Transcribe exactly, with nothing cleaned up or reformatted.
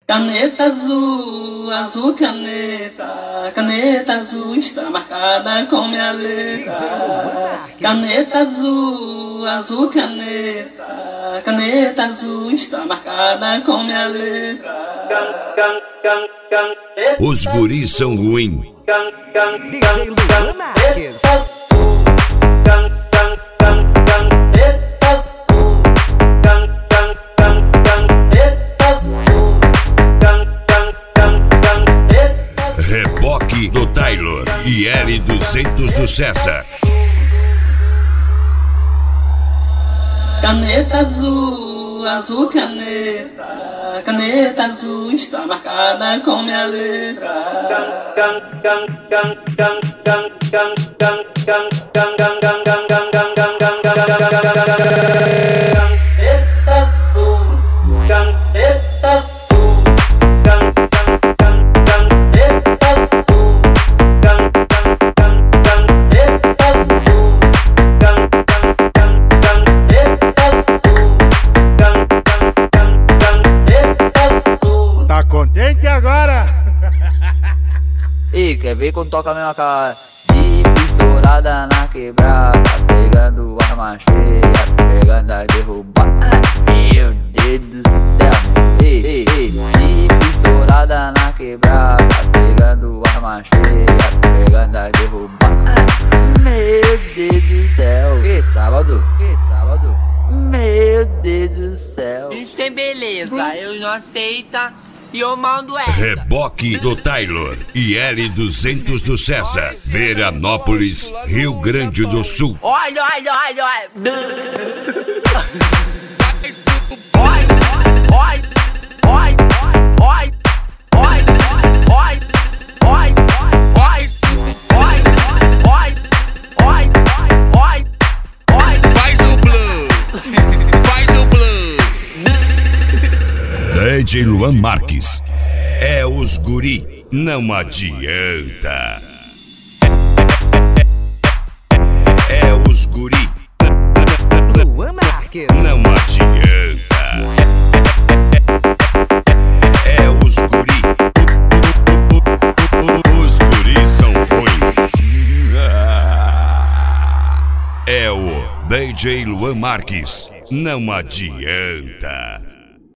Caneta azul, azul caneta, caneta azul está marcada com minha letra. Caneta azul, azul caneta, caneta azul está marcada com minha letra. Os guris são ruins. D J Luan Marques. Reboque do Taylor e L duzentos do César. Caneta azul, azul caneta, caneta azul está marcada com minha letra. Contente agora? E quer ver quando toca a mesma cara? Bife estourada na quebrada, pegando arma cheia, pegando a derrubar. Meu Deus do céu. Ei, ei, ei. Bife estourada na quebrada, pegando arma cheia, pegando a derrubar. Meu Deus do céu. Que sábado? Que sábado? Meu Deus do céu. Isso tem beleza, eu não aceita. E eu mando essa. Reboque do Taylor e L duzentos do César. Veranópolis, Rio Grande do Sul. Olha, olha, olha, olha. Faz o blue, faz o blue. D J Luan Marques. É os guri, não adianta. É os guri, Luan Marques. não adianta. É os guri. Os guri são ruins. É o D J Luan Marques, não adianta.